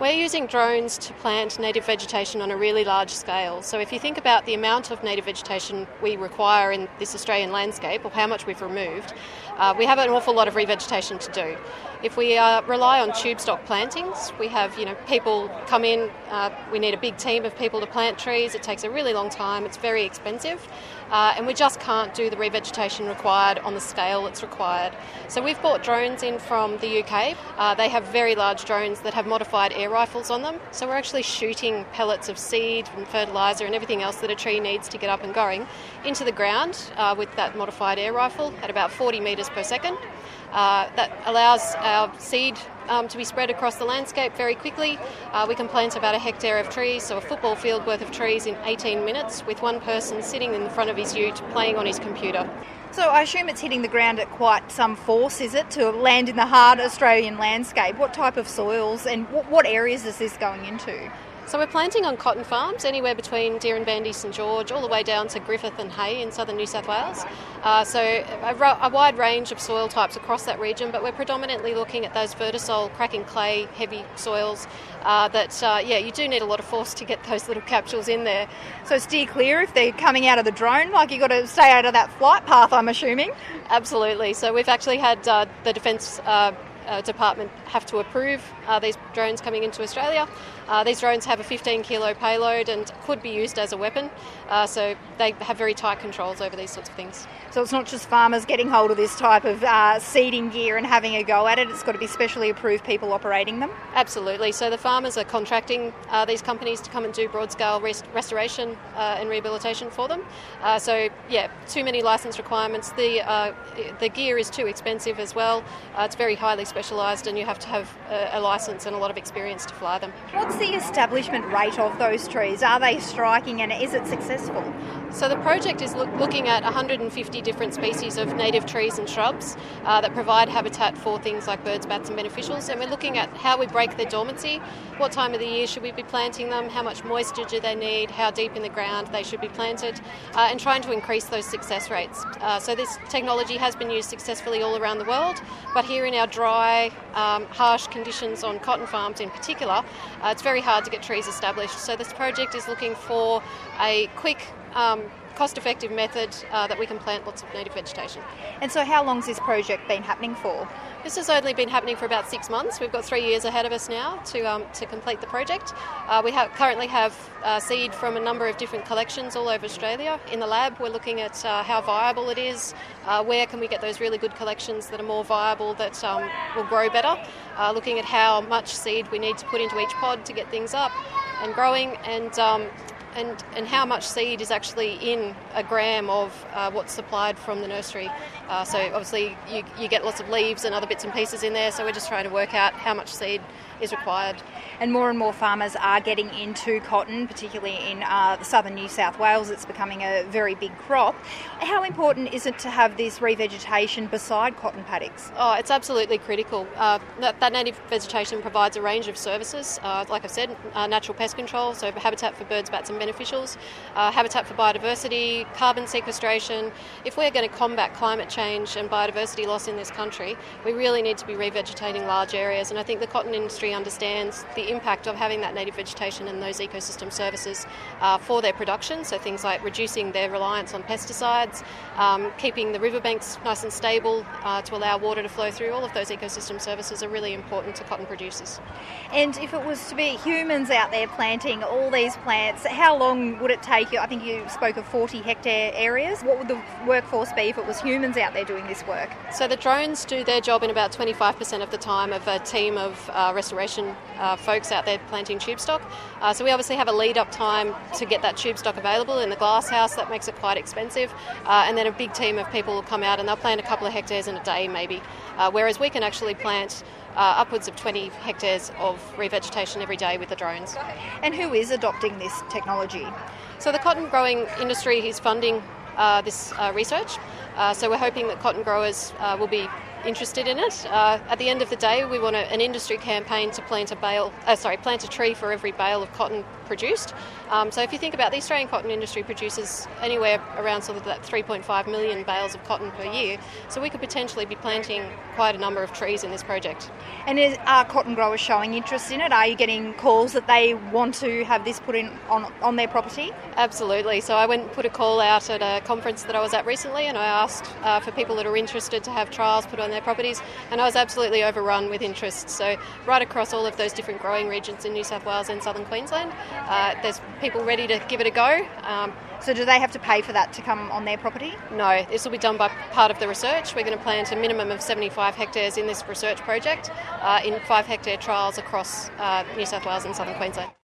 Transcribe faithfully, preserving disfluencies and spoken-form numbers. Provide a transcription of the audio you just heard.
We're using drones to plant native vegetation on a really large scale. So if you think about the amount of native vegetation we require in this Australian landscape, or how much we've removed, uh, we have an awful lot of revegetation to do. If we uh, rely on tube stock plantings, we have, you know, people come in, uh, we need a big team of people to plant trees. It takes a really long time, it's very expensive, uh, and we just can't do the revegetation required on the scale that's required. So we've bought drones in from the U K. Uh, they have very large drones that have modified air rifles on them. So we're actually shooting pellets of seed and fertiliser and everything else that a tree needs to get up and going into the ground uh, with that modified air rifle at about forty metres per second. Uh, that allows our seed um, to be spread across the landscape very quickly. Uh, we can plant about a hectare of trees, so a football field worth of trees in eighteen minutes with one person sitting in the front of his ute playing on his computer. So I assume it's hitting the ground at quite some force, is it, to land in the hard Australian landscape? What type of soils and what, what areas is this going into? So we're planting on cotton farms anywhere between Dirranbandi, St George, all the way down to Griffith and Hay in southern New South Wales. Uh, so a, a wide range of soil types across that region, but we're predominantly looking at those vertisol, cracking clay, heavy soils uh, that, uh, yeah, you do need a lot of force to get those little capsules in there. So steer clear if they're coming out of the drone, like you've got to stay out of that flight path, I'm assuming? Absolutely. So we've actually had uh, the Defence uh, uh, Department have to approve uh, these drones coming into Australia. Uh, these drones have a fifteen kilo payload and could be used as a weapon, uh, so they have very tight controls over these sorts of things. So it's not just farmers getting hold of this type of uh, seeding gear and having a go at it, it's got to be specially approved people operating them? Absolutely. So the farmers are contracting uh, these companies to come and do broad-scale rest- restoration uh, and rehabilitation for them. Uh, so, yeah, too many licence requirements. The uh, the gear is too expensive as well. Uh, it's very highly specialised and you have to have a, a licence and a lot of experience to fly them. What's the establishment rate of those trees? Are they striking and is it successful? So the project is look, looking at one hundred fifty different species of native trees and shrubs uh, that provide habitat for things like birds, bats and beneficials, and we're looking at how we break their dormancy, what time of the year should we be planting them, how much moisture do they need, how deep in the ground they should be planted, uh, and trying to increase those success rates. Uh, so this technology has been used successfully all around the world, but here in our dry, um, harsh conditions on cotton farms in particular, uh, it's very hard to get trees established. So this project is looking for a quick, um, cost-effective method uh, that we can plant lots of native vegetation. And so how long's this project been happening for? This has only been happening for about six months. We've got three years ahead of us now to um, to complete the project. Uh, we ha- currently have uh, seed from a number of different collections all over Australia. In the lab, we're looking at uh, how viable it is, uh, where can we get those really good collections that are more viable, that um, will grow better, uh, looking at how much seed we need to put into each pod to get things up and growing, and um, And, and how much seed is actually in a gram of uh, what's supplied from the nursery. Uh, so obviously you, you get lots of leaves and other bits and pieces in there, so we're just trying to work out how much seed is required. And more and more farmers are getting into cotton, particularly in uh, southern New South Wales. It's becoming a very big crop. How important is it to have this revegetation beside cotton paddocks? Oh, it's absolutely critical. Uh, that, that native vegetation provides a range of services. Uh, like I said, uh, natural pest control, so habitat for birds, bats and beneficials, uh, habitat for biodiversity, carbon sequestration. If we're going to combat climate change and biodiversity loss in this country, we really need to be revegetating large areas, and I think the cotton industry understands the impact of having that native vegetation and those ecosystem services uh, for their production, so things like reducing their reliance on pesticides, um, keeping the riverbanks nice and stable uh, to allow water to flow through. All of those ecosystem services are really important to cotton producers. And if it was to be humans out there planting all these plants, how long would it take you? I think you spoke of forty hectare areas. What would the workforce be if it was humans out there doing this work? So the drones do their job in about twenty-five percent of the time of a team of uh, restoration uh, folks out there planting tube stock. Uh, so we obviously have a lead-up time to get that tube stock available in the glass house. That makes it quite expensive. Uh, and then a big team of people will come out and they'll plant a couple of hectares in a day maybe. Uh, whereas we can actually plant Uh, upwards of twenty hectares of revegetation every day with the drones. And who is adopting this technology? So the cotton growing industry is funding uh, this uh, research. Uh, so we're hoping that cotton growers uh, will be interested in it. Uh, at the end of the day, we want a, an industry campaign to plant a bale, uh, sorry, plant a tree for every bale of cotton produced. Um, so if you think about the Australian cotton industry produces anywhere around sort of that three point five million bales of cotton per year, so we could potentially be planting quite a number of trees in this project. And is, are cotton growers showing interest in it? Are you getting calls that they want to have this put in on, on their property? Absolutely. So I went and put a call out at a conference that I was at recently, and I asked uh, for people that are interested to have trials put on their properties, and I was absolutely overrun with interest. So right across all of those different growing regions in New South Wales and southern Queensland, uh, there's people ready to give it a go. Um, so do they have to pay for that to come on their property? No, this will be done by part of the research. We're going to plant a minimum of seventy-five hectares in this research project uh, in five hectare trials across uh, New South Wales and southern Queensland.